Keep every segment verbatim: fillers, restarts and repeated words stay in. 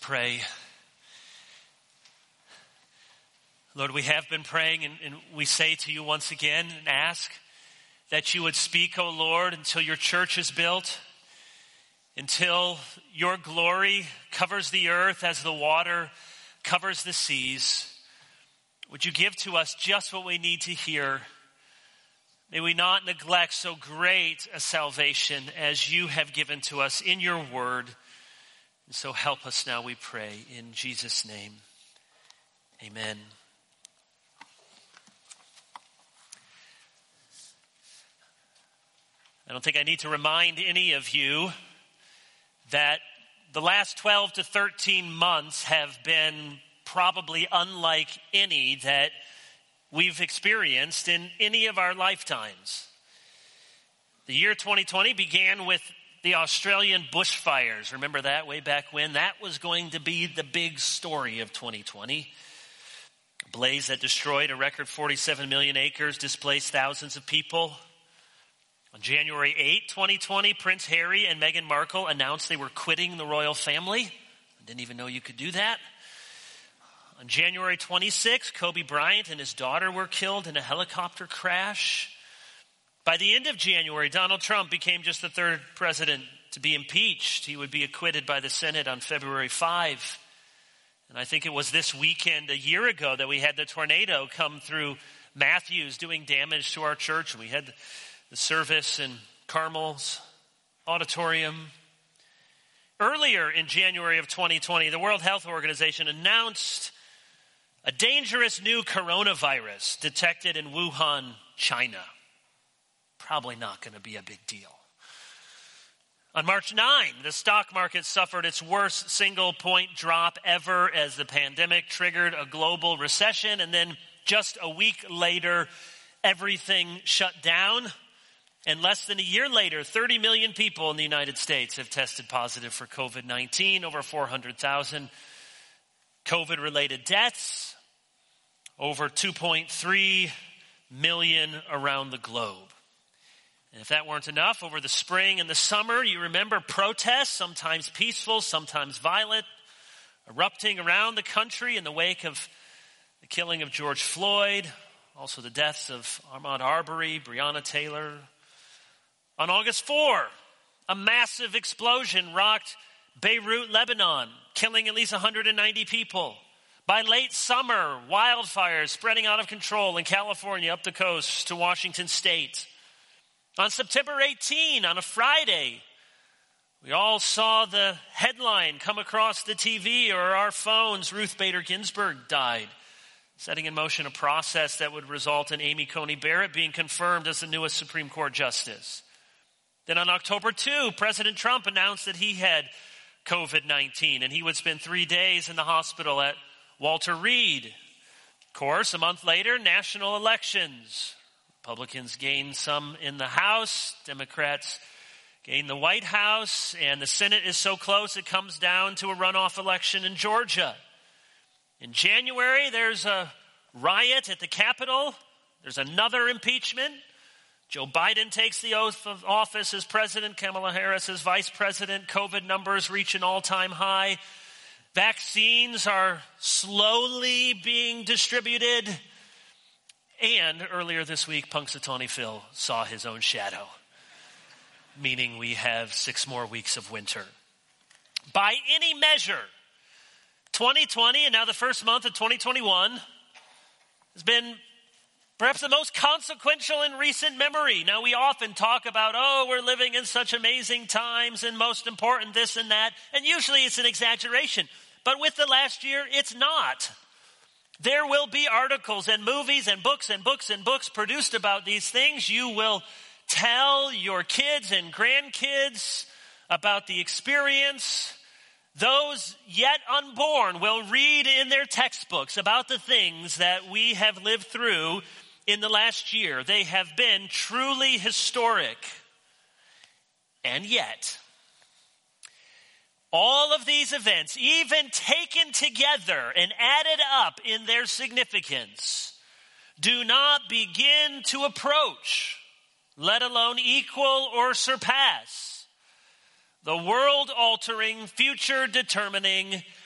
pray. Lord, we have been praying, and, and we say to you once again and ask that you would speak, O Lord, until your church is built, until your glory covers the earth as the water covers the seas. Would you give to us just what we need to hear? May we not neglect so great a salvation as you have given to us in your word. And so help us now, we pray, in Jesus' name. Amen. I don't think I need to remind any of you that the last twelve to thirteen months have been probably unlike any that we've experienced in any of our lifetimes. The year twenty twenty began with the Australian bushfires. Remember that way back when? That was going to be the big story of twenty twenty. A blaze that destroyed a record forty-seven million acres, displaced thousands of people. On January eighth, twenty twenty, Prince Harry and Meghan Markle announced they were quitting the royal family. I didn't even know you could do that. On January twenty-sixth, Kobe Bryant and his daughter were killed in a helicopter crash. By the end of January, Donald Trump became just the third president to be impeached. He would be acquitted by the Senate on February fifth. And I think it was this weekend a year ago that we had the tornado come through Matthews doing damage to our church. We had the service in Carmel's auditorium. Earlier in January of twenty twenty, the World Health Organization announced a dangerous new coronavirus detected in Wuhan, China. Probably not going to be a big deal. On March ninth, the stock market suffered its worst single point drop ever as the pandemic triggered a global recession. And then just a week later, everything shut down. And less than a year later, thirty million people in the United States have tested positive for covid nineteen, over four hundred thousand COVID-related deaths, over two point three million around the globe. And if that weren't enough, over the spring and the summer, you remember protests, sometimes peaceful, sometimes violent, erupting around the country in the wake of the killing of George Floyd, also the deaths of Ahmaud Arbery, Breonna Taylor. On August fourth, a massive explosion rocked Beirut, Lebanon, killing at least one hundred ninety people. By late summer, wildfires spreading out of control in California up the coast to Washington State. On September eighteenth, on a Friday, we all saw the headline come across the T V or our phones, Ruth Bader Ginsburg died, setting in motion a process that would result in Amy Coney Barrett being confirmed as the newest Supreme Court justice. Then on October second, President Trump announced that he had covid nineteen and he would spend three days in the hospital at Walter Reed. Of course, a month later, national elections. Republicans gained some in the House. Democrats gained the White House. And the Senate is so close it comes down to a runoff election in Georgia. In January, there's a riot at the Capitol. There's another impeachment. Joe Biden takes the oath of office as president. Kamala Harris as vice president. COVID numbers reach an all-time high. Vaccines are slowly being distributed. And earlier this week, Punxsutawney Phil saw his own shadow, meaning we have six more weeks of winter. By any measure, twenty twenty and now the first month of twenty twenty-one has been perhaps the most consequential in recent memory. Now, we often talk about, oh, we're living in such amazing times and most important this and that. And usually it's an exaggeration. But with the last year, it's not. There will be articles and movies and books and books and books produced about these things. You will tell your kids and grandkids about the experience. Those yet unborn will read in their textbooks about the things that we have lived through in the last year. They have been truly historic. And yet, all of these events, even taken together and added up in their significance, do not begin to approach, let alone equal or surpass, the world-altering, future-determining,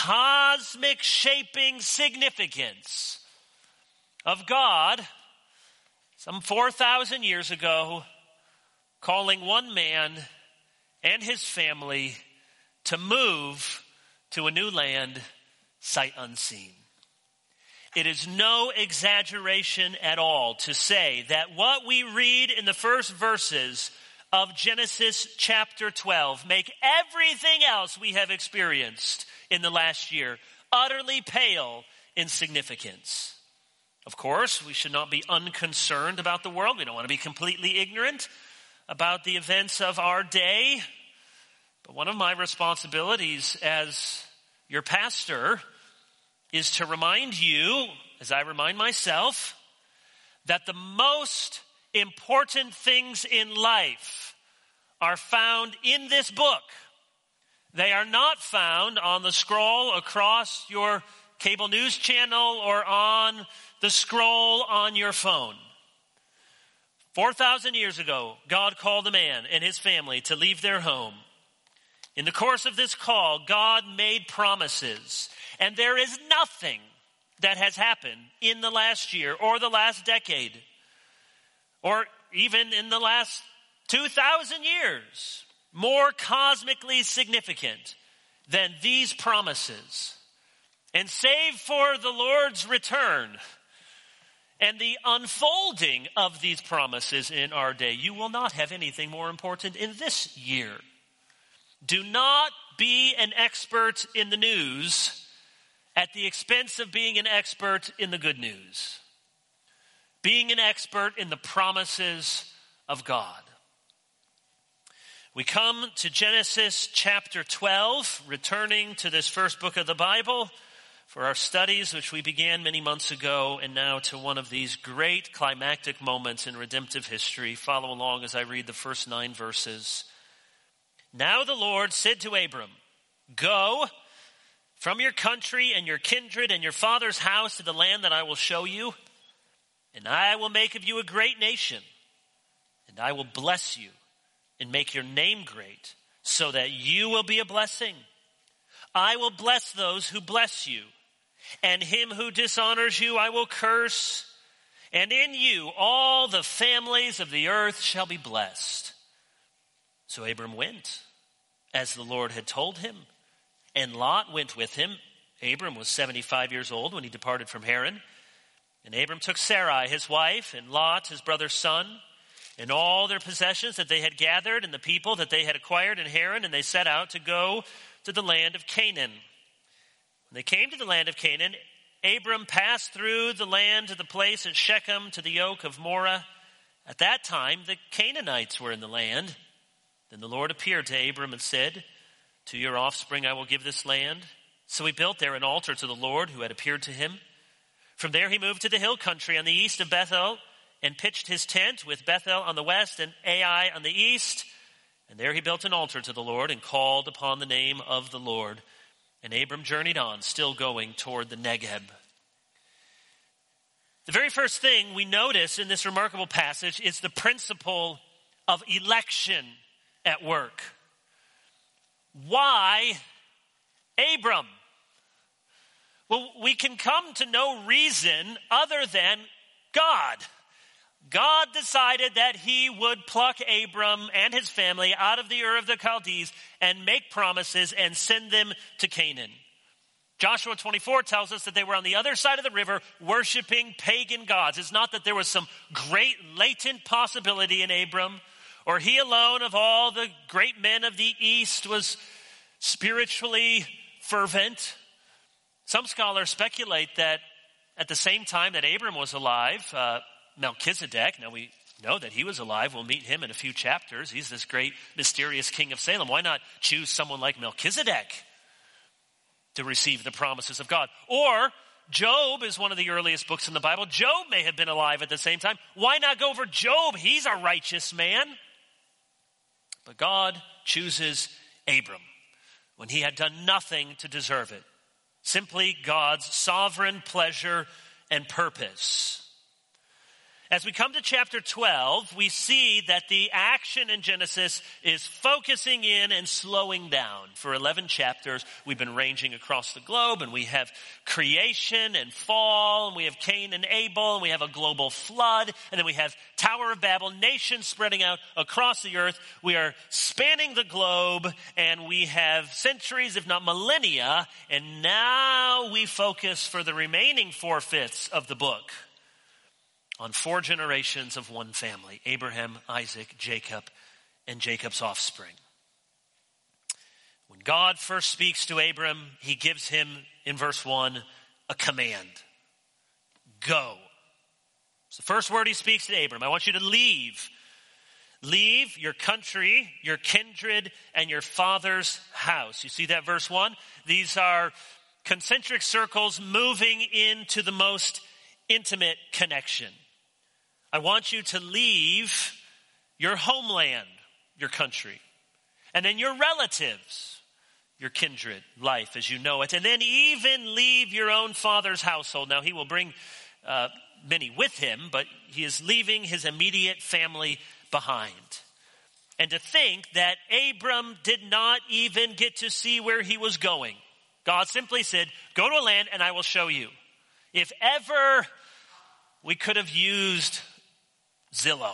cosmic shaping significance of God some four thousand years ago calling one man and his family to move to a new land, sight unseen. It is no exaggeration at all to say that what we read in the first verses of Genesis chapter twelve make everything else we have experienced in the last year utterly pale in significance. Of course, we should not be unconcerned about the world. We don't want to be completely ignorant about the events of our day. But one of my responsibilities as your pastor is to remind you, as I remind myself, that the most important things in life are found in this book. They are not found on the scroll across your cable news channel or on the scroll on your phone. four thousand years ago, God called a man and his family to leave their home. In the course of this call, God made promises, and there is nothing that has happened in the last year or the last decade or even in the last two thousand years more cosmically significant than these promises. And save for the Lord's return and the unfolding of these promises in our day, you will not have anything more important in this year. Do not be an expert in the news at the expense of being an expert in the good news. Being an expert in the promises of God. We come to Genesis chapter twelve, returning to this first book of the Bible for our studies, which we began many months ago, and now to one of these great climactic moments in redemptive history. Follow along as I read the first nine verses. Now the Lord said to Abram, "Go from your country and your kindred and your father's house to the land that I will show you, and I will make of you a great nation, and I will bless you and make your name great, so that you will be a blessing. I will bless those who bless you, and him who dishonors you I will curse, and in you all the families of the earth shall be blessed." So Abram went, as the Lord had told him, and Lot went with him. Abram was seventy-five years old when he departed from Haran. And Abram took Sarai, his wife, and Lot, his brother's son, and all their possessions that they had gathered, and the people that they had acquired in Haran, and they set out to go to the land of Canaan. When they came to the land of Canaan, Abram passed through the land to the place at Shechem, to the oak of Moreh. At that time, the Canaanites were in the land. Then the Lord appeared to Abram and said, "To your offspring I will give this land." So he built there an altar to the Lord who had appeared to him. From there he moved to the hill country on the east of Bethel, and pitched his tent with Bethel on the west and Ai on the east. And there he built an altar to the Lord and called upon the name of the Lord. And Abram journeyed on, still going toward the Negeb. The very first thing we notice in this remarkable passage is the principle of election at work. Why Abram? Well, we can come to no reason other than God. God decided that he would pluck Abram and his family out of the Ur of the Chaldees and make promises and send them to Canaan. Joshua twenty-four tells us that they were on the other side of the river worshiping pagan gods. It's not that there was some great latent possibility in Abram, or he alone of all the great men of the East was spiritually fervent. Some scholars speculate that at the same time that Abram was alive, uh, Melchizedek, now we know that he was alive. We'll meet him in a few chapters. He's this great mysterious king of Salem. Why not choose someone like Melchizedek to receive the promises of God? Or Job is one of the earliest books in the Bible. Job may have been alive at the same time. Why not go for Job? He's a righteous man. But God chooses Abram when he had done nothing to deserve it. Simply God's sovereign pleasure and purpose. As we come to chapter twelve, we see that the action in Genesis is focusing in and slowing down. For eleven chapters, we've been ranging across the globe, and we have creation and fall, and we have Cain and Abel, and we have a global flood, and then we have Tower of Babel, nations spreading out across the earth. We are spanning the globe, and we have centuries, if not millennia, and now we focus for the remaining four-fifths of the book on four generations of one family: Abraham, Isaac, Jacob, and Jacob's offspring. When God first speaks to Abram, he gives him, in verse one, a command. Go. It's the first word he speaks to Abram. I want you to leave. Leave your country, your kindred, and your father's house. You see that verse one? These are concentric circles moving into the most intimate connection. I want you to leave your homeland, your country, and then your relatives, your kindred, life as you know it, and then even leave your own father's household. Now, he will bring uh, many with him, but he is leaving his immediate family behind. And to think that Abram did not even get to see where he was going. God simply said, go to a land and I will show you. If ever we could have used Zillow.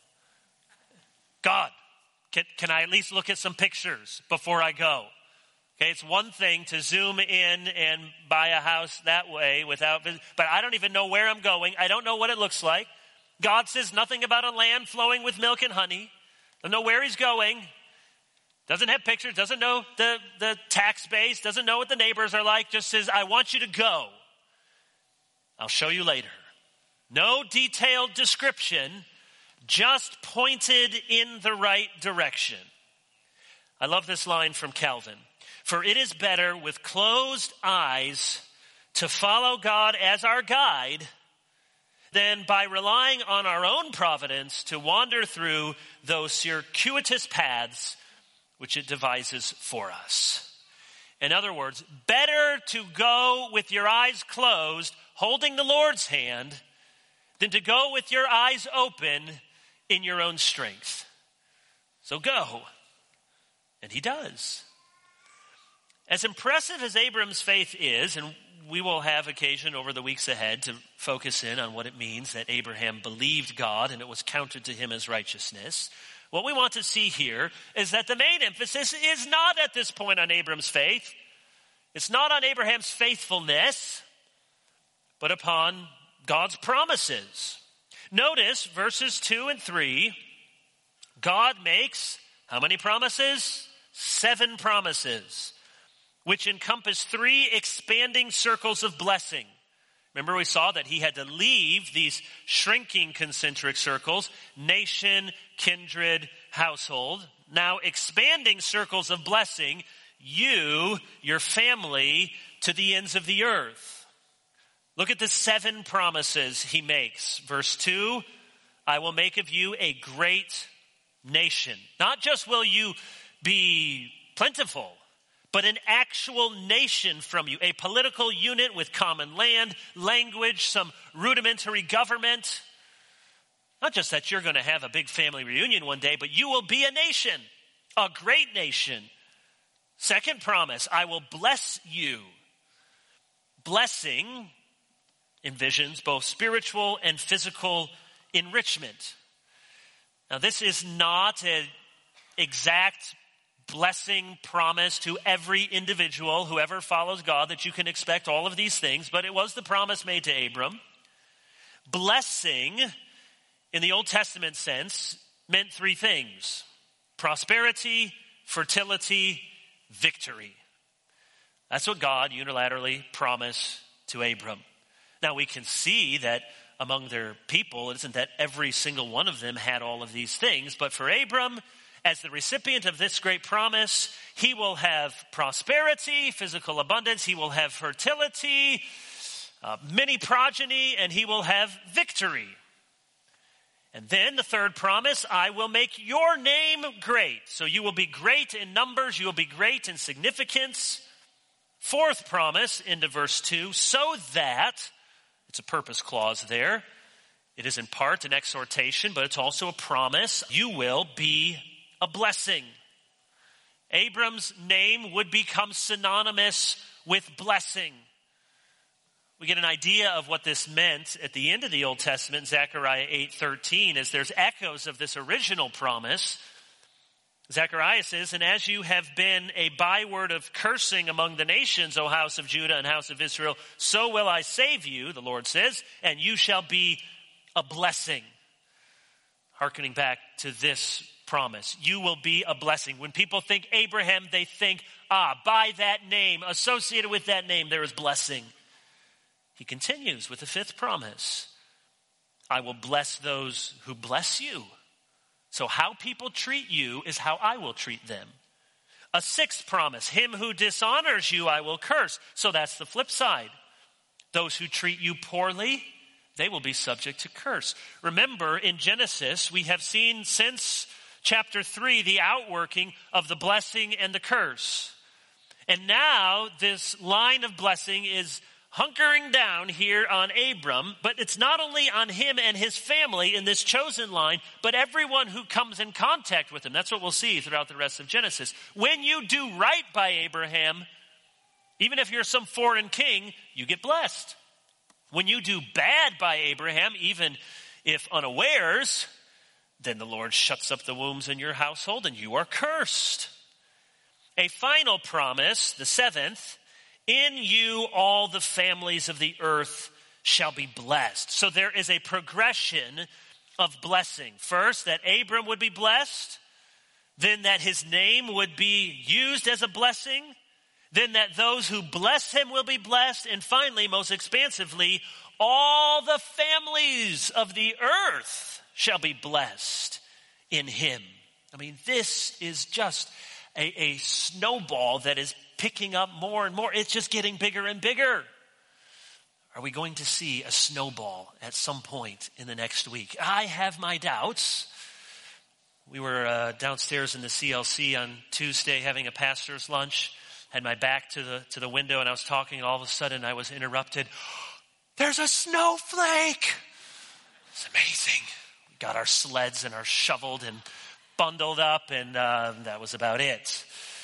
God, can, can I at least look at some pictures before I go? Okay, it's one thing to zoom in and buy a house that way without, but I don't even know where I'm going. I don't know what it looks like. God says nothing about a land flowing with milk and honey. Doesn't know where he's going. Doesn't have pictures. Doesn't know the, the tax base. Doesn't know what the neighbors are like. Just says, I want you to go. I'll show you later. No detailed description, just pointed in the right direction. I love this line from Calvin. For it is better with closed eyes to follow God as our guide than by relying on our own providence to wander through those circuitous paths which it devises for us. In other words, better to go with your eyes closed, holding the Lord's hand, than to go with your eyes open in your own strength. So go. And he does. As impressive as Abram's faith is, and we will have occasion over the weeks ahead to focus in on what it means that Abraham believed God and it was counted to him as righteousness. What we want to see here is that the main emphasis is not at this point on Abram's faith. It's not on Abraham's faithfulness, but upon God's promises. Notice verses two and three. God makes how many promises? Seven promises, which encompass three expanding circles of blessing. Remember, we saw that he had to leave these shrinking concentric circles: nation, kindred, household. Now expanding circles of blessing: you, your family, to the ends of the earth. Look at the seven promises he makes. Verse two, I will make of you a great nation. Not just will you be plentiful, but an actual nation from you, a political unit with common land, language, some rudimentary government. Not just that you're going to have a big family reunion one day, but you will be a nation, a great nation. Second promise, I will bless you. Blessing envisions both spiritual and physical enrichment. Now, this is not an exact blessing promise to every individual who ever follows God that you can expect all of these things, but it was the promise made to Abram. Blessing, in the Old Testament sense, meant three things: prosperity, fertility, victory. That's what God unilaterally promised to Abram. Now, we can see that among their people, it isn't that every single one of them had all of these things, but for Abram, as the recipient of this great promise, he will have prosperity, physical abundance, he will have fertility, uh, many progeny, and he will have victory. And then the third promise, I will make your name great. So you will be great in numbers, you will be great in significance. Fourth promise, into verse two, so that, it's a purpose clause there, It is in part an exhortation, but it's also a promise. You will be a blessing. Abram's name would become synonymous with blessing. We get an idea of what this meant at the end of the Old Testament, Zechariah eight thirteen, as there's echoes of this original promise. Zechariah says, and as you have been a byword of cursing among the nations, O house of Judah and house of Israel, so will I save you, the Lord says, and you shall be a blessing. Hearkening back to this promise. You will be a blessing. When people think Abraham, they think, ah, by that name, associated with that name, there is blessing. He continues with the fifth promise. I will bless those who bless you. So how people treat you is how I will treat them. A sixth promise, him who dishonors you, I will curse. So that's the flip side. Those who treat you poorly, they will be subject to curse. Remember, in Genesis, we have seen since chapter three, the outworking of the blessing and the curse. And now this line of blessing is hunkering down here on Abram, but it's not only on him and his family in this chosen line, but everyone who comes in contact with him. That's what we'll see throughout the rest of Genesis. When you do right by Abraham, even if you're some foreign king, you get blessed. When you do bad by Abraham, even if unawares, then the Lord shuts up the wombs in your household and you are cursed. A final promise, the seventh, in you all the families of the earth shall be blessed. So there is a progression of blessing. First, that Abram would be blessed. Then that his name would be used as a blessing. Then that those who bless him will be blessed. And finally, most expansively, all the families of the earth shall be blessed in him. I mean, this is just a, a snowball that is picking up more and more. It's just getting bigger and bigger. Are we going to see a snowball at some point in the next week? I have my doubts. We were uh, downstairs in the C L C on Tuesday having a pastor's lunch. Had my back to the to the window and I was talking and all of a sudden I was interrupted. There's a snowflake. It's amazing. We got our sleds and our shoveled and bundled up and uh, that was about it.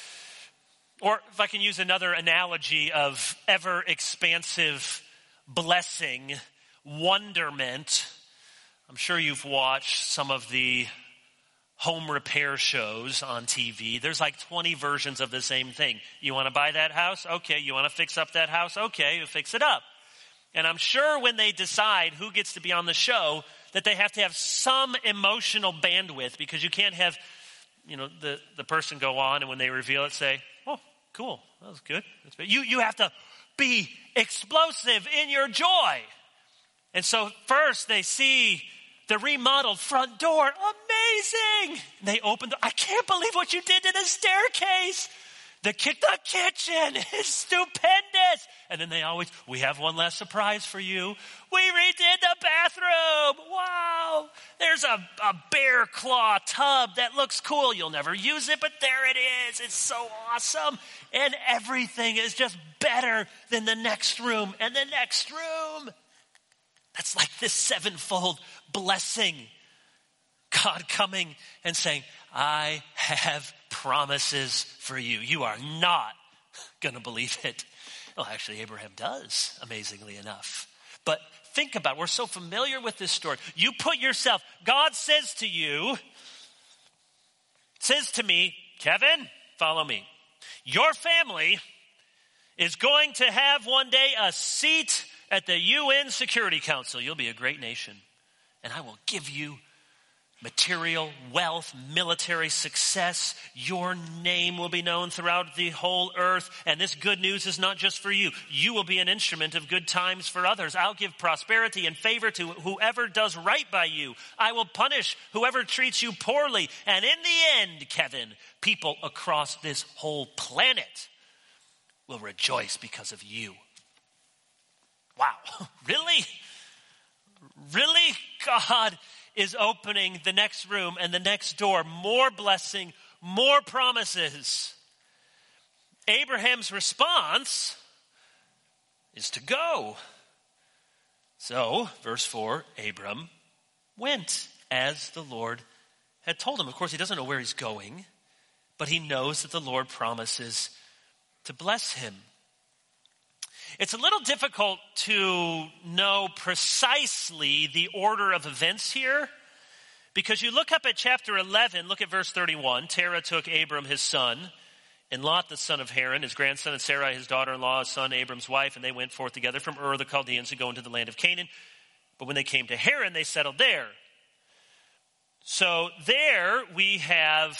Or if I can use another analogy of ever expansive blessing, wonderment. I'm sure you've watched some of the home repair shows on T V. There's like twenty versions of the same thing. You want to buy that house? Okay. You want to fix up that house? Okay, you fix it up. And I'm sure when they decide who gets to be on the show, that they have to have some emotional bandwidth because you can't have, you know, the, the person go on and when they reveal it say, oh, cool, that was good. You, you have to be explosive in your joy. And so first they see the remodeled front door. Amazing. And they open the, I can't believe what you did to the staircase. The, ki- the kitchen is stupendous. And then they always, we have one last surprise for you. We redid the bathroom. Wow. There's a, a bear claw tub that looks cool. You'll never use it, but there it is. It's so awesome. And everything is just better than the next room and the next room. That's like this sevenfold blessing. God coming and saying, I have promises for you. You are not going to believe it. Well, actually, Abraham does, amazingly enough. But think about it. We're so familiar with this story. You put yourself, God says to you, says to me, Kevin, follow me. Your family is going to have one day a seat at the U N Security Council. You'll be a great nation. And I will give you material, wealth, military success. Your name will be known throughout the whole earth. And this good news is not just for you. You will be an instrument of good times for others. I'll give prosperity and favor to whoever does right by you. I will punish whoever treats you poorly. And in the end, Kevin, people across this whole planet will rejoice because of you. Wow, really? Really? God is opening the next room and the next door. More blessing, more promises. Abraham's response is to go. So, verse four, Abram went as the Lord had told him. Of course, he doesn't know where he's going, but he knows that the Lord promises to bless him. It's a little difficult to know precisely the order of events here, because you look up at chapter eleven, look at verse thirty-one. Terah took Abram his son, and Lot the son of Haran, his grandson, and Sarai his daughter-in-law, his son Abram's wife, and they went forth together from Ur the Chaldeans to go into the land of Canaan. But when they came to Haran, they settled there. So there we have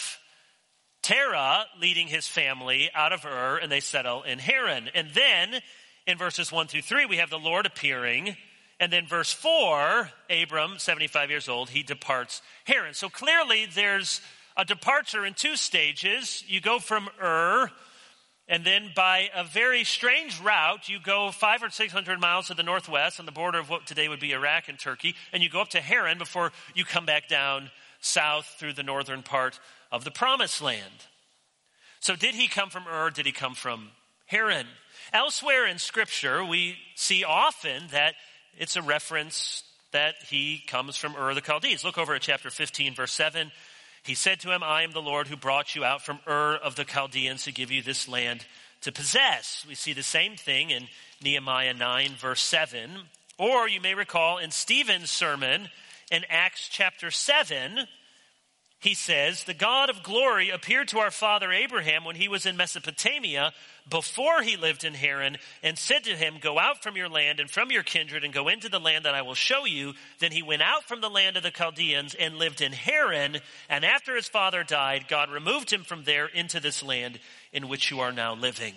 Terah leading his family out of Ur, and they settle in Haran. And then in verses one through three, we have the Lord appearing. And then verse four, Abram, seventy-five years old, he departs Haran. So clearly there's a departure in two stages. You go from Ur, and then by a very strange route, you go five or six hundred miles to the northwest on the border of what today would be Iraq and Turkey, and you go up to Haran before you come back down south through the northern part of the Promised Land. So did he come from Ur? Did he come from Haran? Elsewhere in Scripture, we see often that it's a reference that he comes from Ur the Chaldees. Look over at chapter fifteen, verse seven. He said to him, I am the Lord who brought you out from Ur of the Chaldeans to give you this land to possess. We see the same thing in Nehemiah nine, verse seven. Or you may recall in Stephen's sermon in Acts chapter seven, he says, the God of glory appeared to our father Abraham when he was in Mesopotamia before he lived in Haran, and said to him, go out from your land and from your kindred and go into the land that I will show you. Then he went out from the land of the Chaldeans and lived in Haran. And after his father died, God removed him from there into this land in which you are now living.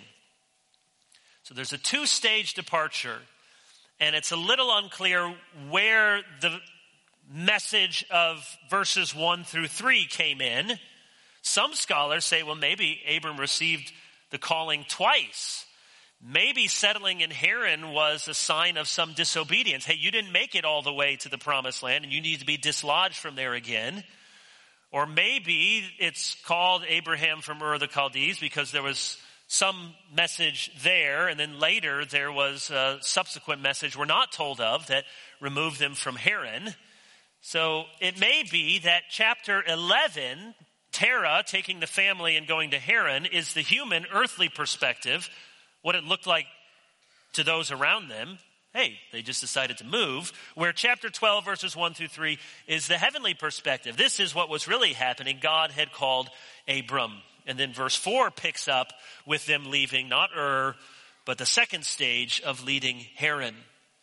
So there's a two-stage departure, and it's a little unclear where the message of verses one through three came in. Some scholars say, well, maybe Abram received the calling twice. Maybe settling in Haran was a sign of some disobedience. Hey, you didn't make it all the way to the Promised Land, and you need to be dislodged from there again. Or maybe it's called Abraham from Ur of the Chaldees because there was some message there, and then later there was a subsequent message we're not told of that removed them from Haran. So it may be that chapter eleven, Terah taking the family and going to Haran, is the human, earthly perspective, what it looked like to those around them. Hey, they just decided to move. Where chapter twelve, verses one through three, is the heavenly perspective. This is what was really happening. God had called Abram. And then verse four picks up with them leaving, not Ur, but the second stage of leading Haran.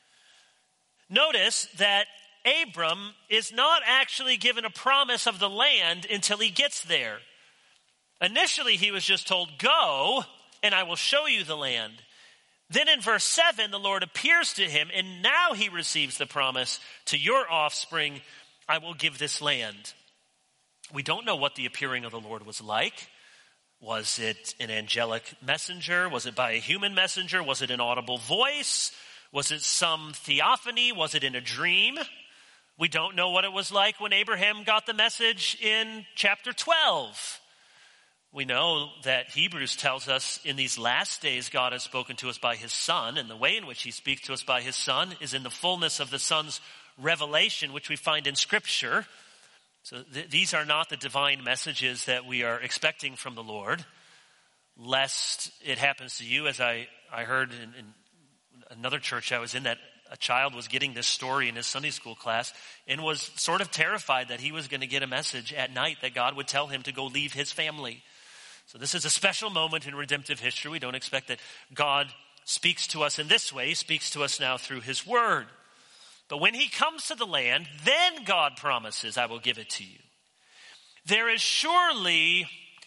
Notice that Abram is not actually given a promise of the land until he gets there. Initially, he was just told, go, and I will show you the land. Then in verse seven, the Lord appears to him, and now he receives the promise, to your offspring, I will give this land. We don't know what the appearing of the Lord was like. Was it an angelic messenger? Was it by a human messenger? Was it an audible voice? Was it some theophany? Was it in a dream? We don't know what it was like when Abraham got the message in chapter twelve. We know that Hebrews tells us in these last days God has spoken to us by his Son, and the way in which he speaks to us by his Son is in the fullness of the Son's revelation, which we find in Scripture. So th- these are not the divine messages that we are expecting from the Lord, lest it happens to you, as I, I heard in, in another church I was in, that a child was getting this story in his Sunday school class and was sort of terrified that he was going to get a message at night that God would tell him to go leave his family. So this is a special moment in redemptive history. We don't expect that God speaks to us in this way. He speaks to us now through his word. But when he comes to the land, then God promises, I will give it to you. There is surely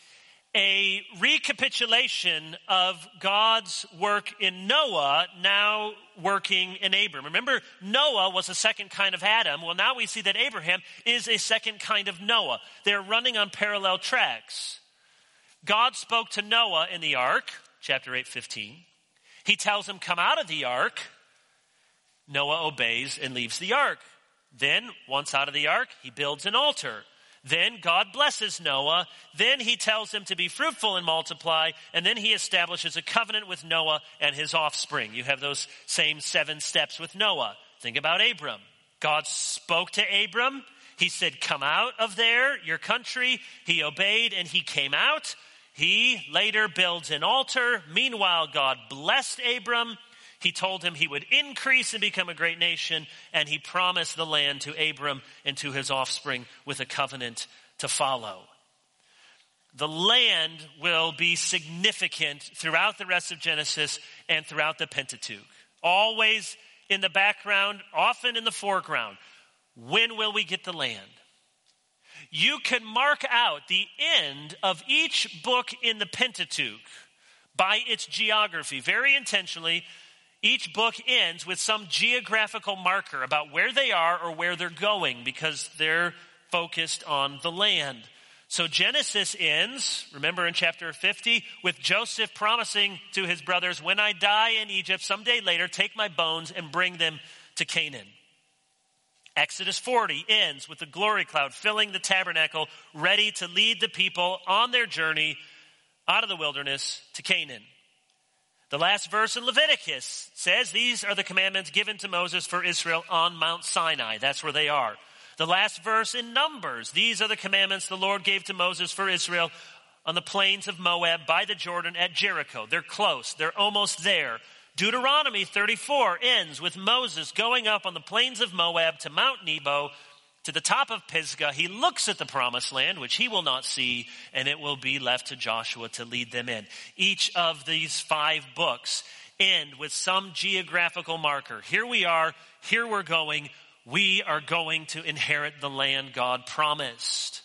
a recapitulation of God's work in Noah now working in Abram. Remember, Noah was a second kind of Adam. Well, now we see that Abraham is a second kind of Noah. They're running on parallel tracks. God spoke to Noah in the ark, chapter eight fifteen. He tells him, come out of the ark. Noah obeys and leaves the ark. Then, once out of the ark, he builds an altar. Then God blesses Noah. Then he tells him to be fruitful and multiply. And then he establishes a covenant with Noah and his offspring. You have those same seven steps with Noah. Think about Abram. God spoke to Abram. He said, come out of there, your country. He obeyed and he came out. He later builds an altar. Meanwhile, God blessed Abram. He told him he would increase and become a great nation. And he promised the land to Abram and to his offspring with a covenant to follow. The land will be significant throughout the rest of Genesis and throughout the Pentateuch. Always in the background, often in the foreground. When will we get the land? You can mark out the end of each book in the Pentateuch by its geography. Very intentionally, each book ends with some geographical marker about where they are or where they're going because they're focused on the land. So Genesis ends, remember in chapter fifty, with Joseph promising to his brothers, when I die in Egypt, someday later, take my bones and bring them to Canaan. Exodus forty ends with the glory cloud filling the tabernacle, ready to lead the people on their journey out of the wilderness to Canaan. The last verse in Leviticus says these are the commandments given to Moses for Israel on Mount Sinai. That's where they are. The last verse in Numbers, these are the commandments the Lord gave to Moses for Israel on the plains of Moab by the Jordan at Jericho. They're close. They're almost there. Deuteronomy thirty-four ends with Moses going up on the plains of Moab to Mount Nebo, to the top of Pisgah. He looks at the promised land, which he will not see, and it will be left to Joshua to lead them in. Each of these five books end with some geographical marker. Here we are. Here we're going. We are going to inherit the land God promised.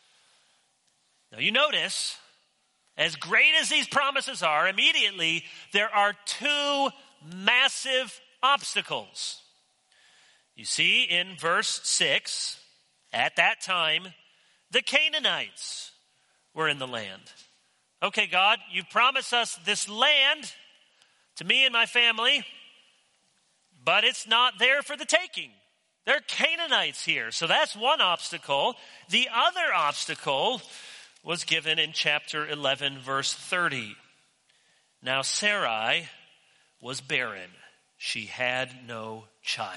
Now you notice, as great as these promises are, immediately there are two massive obstacles. You see in verse six, at that time, the Canaanites were in the land. Okay, God, you've promised us this land to me and my family, but it's not there for the taking. There are Canaanites here. So that's one obstacle. The other obstacle was given in chapter eleven, verse thirty. Now Sarai was barren. She had no child.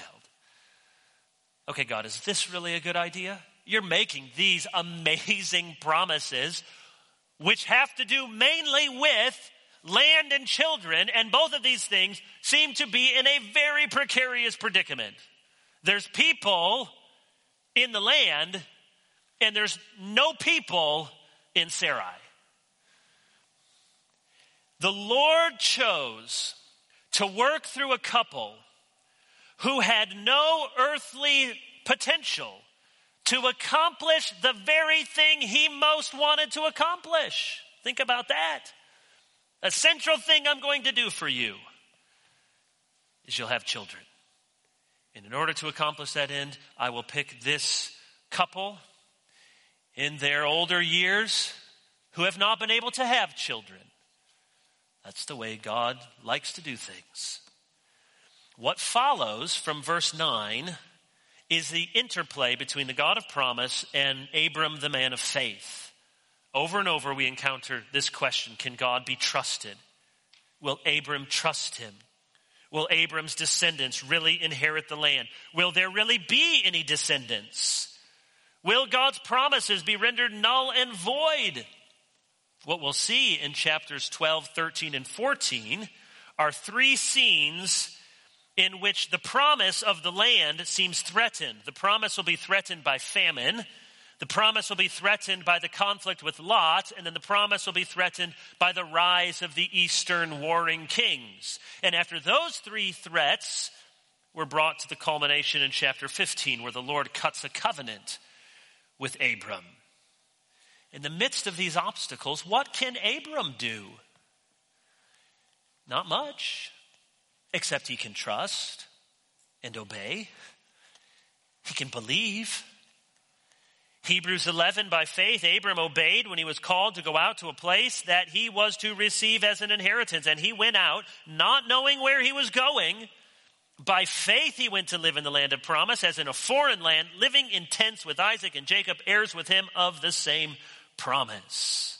Okay, God, is this really a good idea? You're making these amazing promises, which have to do mainly with land and children, and both of these things seem to be in a very precarious predicament. There's people in the land, and there's no people in Sarai. The Lord chose to work through a couple who had no earthly potential to accomplish the very thing he most wanted to accomplish. Think about that. A central thing I'm going to do for you is you'll have children. And in order to accomplish that end, I will pick this couple in their older years who have not been able to have children. That's the way God likes to do things. What follows from verse nine is the interplay between the God of promise and Abram, the man of faith. Over and over we encounter this question: can God be trusted? Will Abram trust him? Will Abram's descendants really inherit the land? Will there really be any descendants? Will God's promises be rendered null and void? What we'll see in chapters twelve, thirteen, and fourteen are three scenes in which the promise of the land seems threatened. The promise will be threatened by famine. The promise will be threatened by the conflict with Lot, and then the promise will be threatened by the rise of the eastern warring kings. And after those three threats, we're brought to the culmination in chapter fifteen, where the Lord cuts a covenant with Abram. In the midst of these obstacles, what can Abram do? Not much, except he can trust and obey. He can believe. Hebrews eleven, by faith, Abram obeyed when he was called to go out to a place that he was to receive as an inheritance. And he went out, not knowing where he was going. By faith, he went to live in the land of promise, as in a foreign land, living in tents with Isaac and Jacob, heirs with him of the same promise.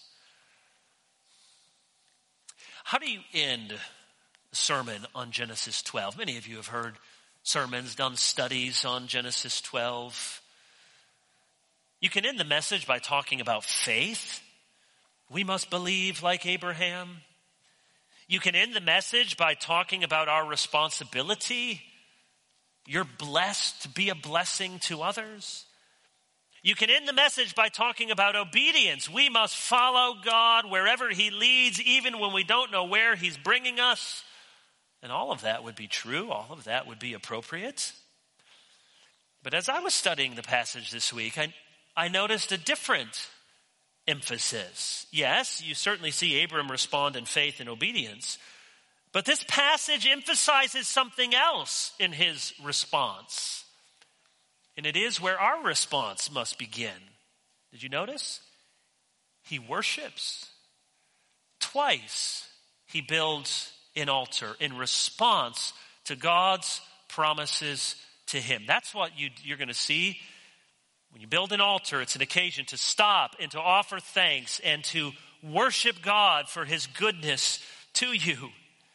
How do you end a sermon on Genesis twelve? Many of you have heard sermons, done studies on Genesis twelve. You can end the message by talking about faith. We must believe like Abraham. You can end the message by talking about our responsibility. You're blessed to be a blessing to others. You can end the message by talking about obedience. We must follow God wherever he leads, even when we don't know where he's bringing us. And all of that would be true. All of that would be appropriate. But as I was studying the passage this week, I, I noticed a different emphasis. Yes, you certainly see Abram respond in faith and obedience. But this passage emphasizes something else in his response. And it is where our response must begin. Did you notice? He worships. Twice he builds an altar in response to God's promises to him. That's what you, you're going to see. When you build an altar, it's an occasion to stop and to offer thanks and to worship God for his goodness to you.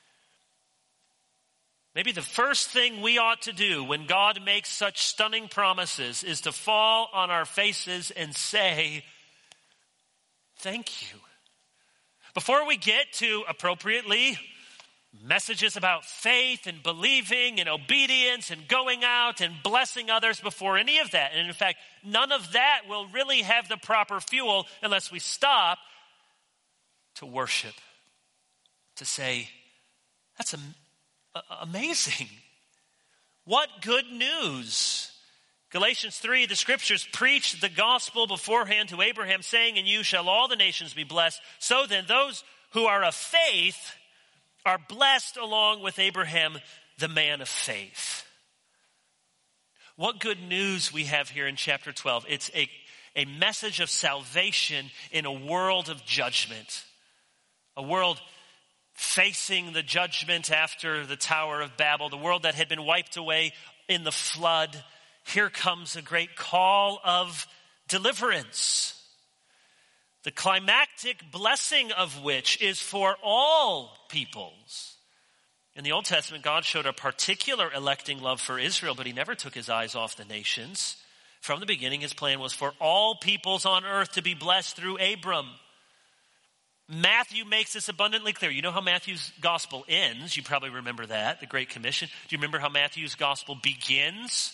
Maybe the first thing we ought to do when God makes such stunning promises is to fall on our faces and say, thank you. Before we get to appropriately messages about faith and believing and obedience and going out and blessing others, before any of that, and in fact, none of that will really have the proper fuel unless we stop to worship, to say, that's am- amazing. What good news. Galatians three, the scriptures preach the gospel beforehand to Abraham, saying, in you shall all the nations be blessed. So then those who are of faith are blessed along with Abraham, the man of faith. What good news we have here in chapter twelve. It's a, a message of salvation in a world of judgment. A world facing the judgment after the Tower of Babel, the world that had been wiped away in the flood. Here comes a great call of deliverance. The climactic blessing of which is for all peoples. In the Old Testament, God showed a particular electing love for Israel, but he never took his eyes off the nations. From the beginning, his plan was for all peoples on earth to be blessed through Abram. Matthew makes this abundantly clear. You know how Matthew's gospel ends? You probably remember that, the Great Commission. Do you remember how Matthew's gospel begins?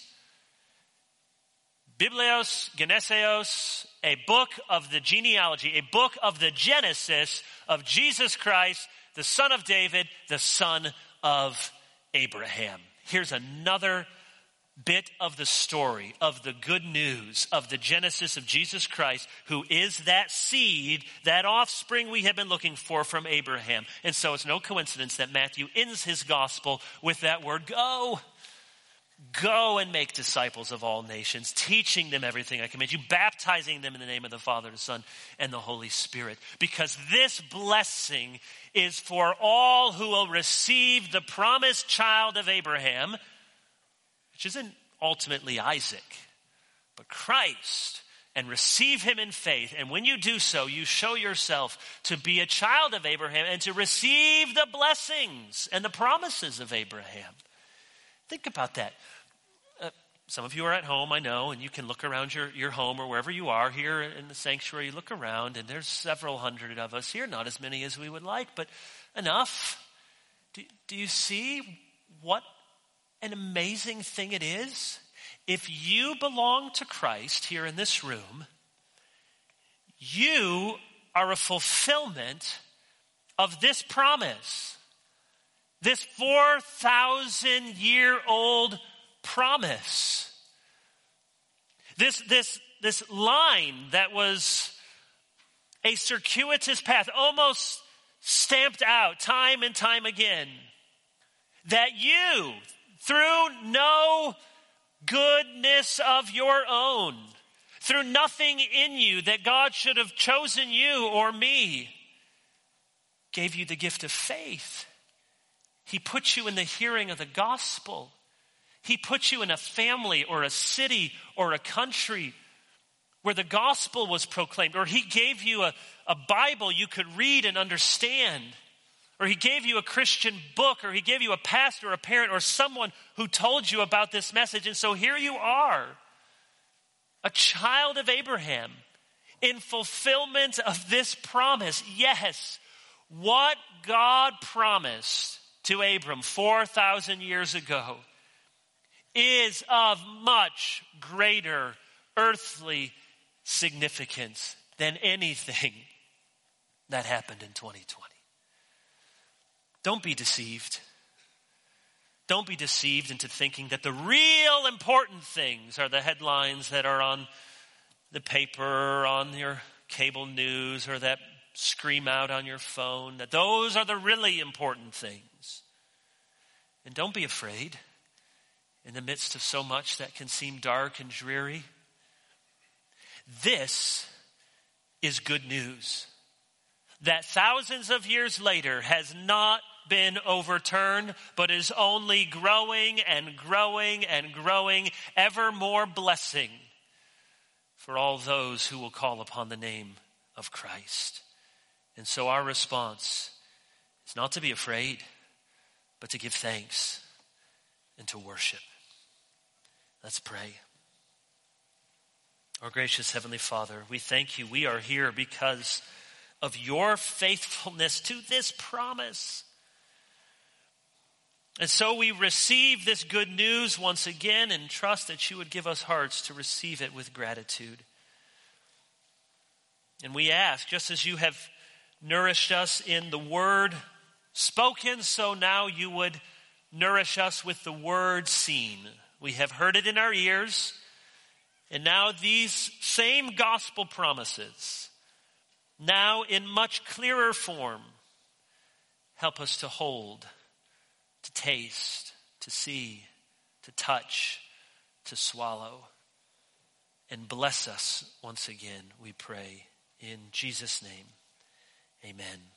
Biblios Geneseos, a book of the genealogy, a book of the genesis of Jesus Christ, the son of David, the son of Abraham. Here's another bit of the story, of the good news, of the genesis of Jesus Christ, who is that seed, that offspring we have been looking for from Abraham. And so it's no coincidence that Matthew ends his gospel with that word, go. Go and make disciples of all nations, teaching them everything I command you, baptizing them in the name of the Father, the Son, and the Holy Spirit. Because this blessing is for all who will receive the promised child of Abraham, which isn't ultimately Isaac, but Christ, and receive him in faith. And when you do so, you show yourself to be a child of Abraham and to receive the blessings and the promises of Abraham. Think about that. Uh, some of you are at home, I know, and you can look around your, your home or wherever you are here in the sanctuary. You look around, and there's several hundred of us here, not as many as we would like, but enough. Do, do you see what an amazing thing it is? If you belong to Christ here in this room, you are a fulfillment of this promise. This four thousand year old promise. This, this, this line that was a circuitous path, almost stamped out time and time again, that you, through no goodness of your own, through nothing in you that God should have chosen you or me, gave you the gift of faith. He put you in the hearing of the gospel. He put you in a family or a city or a country where the gospel was proclaimed. Or he gave you a, a Bible you could read and understand. or he gave you a Christian book, or he gave you a pastor, or a parent, or someone who told you about this message. And so here you are, a child of Abraham, in fulfillment of this promise. Yes, what God promised to Abram four thousand years ago is of much greater earthly significance than anything that happened in twenty twenty. Don't be deceived. Don't be deceived into thinking that the real important things are the headlines that are on the paper or on your cable news or that scream out on your phone, that those are the really important things. And don't be afraid in the midst of so much that can seem dark and dreary. This is good news that thousands of years later has not been overturned, but is only growing and growing and growing, ever more blessing for all those who will call upon the name of Christ. And so our response is not to be afraid, but to give thanks and to worship. Let's pray. Our gracious Heavenly Father, we thank you. We are here because of your faithfulness to this promise. And so we receive this good news once again and trust that you would give us hearts to receive it with gratitude. And we ask, just as you have nourished us in the word spoken, so now you would nourish us with the word seen. We have heard it in our ears, and now these same gospel promises, now in much clearer form, help us to hold, to taste, to see, to touch, to swallow. And bless us once again, we pray. In Jesus' name, amen.